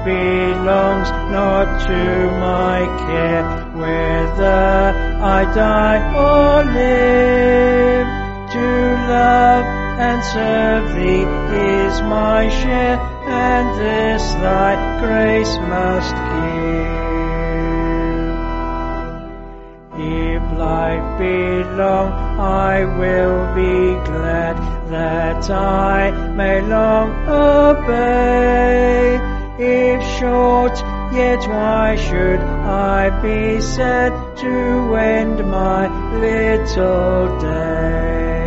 belongs not to my care, whether I die or live. To love and serve thee is my share, and this thy grace must give. If life be long, I will be glad that I may long obey. If short, yet why should I be sad to end my little day?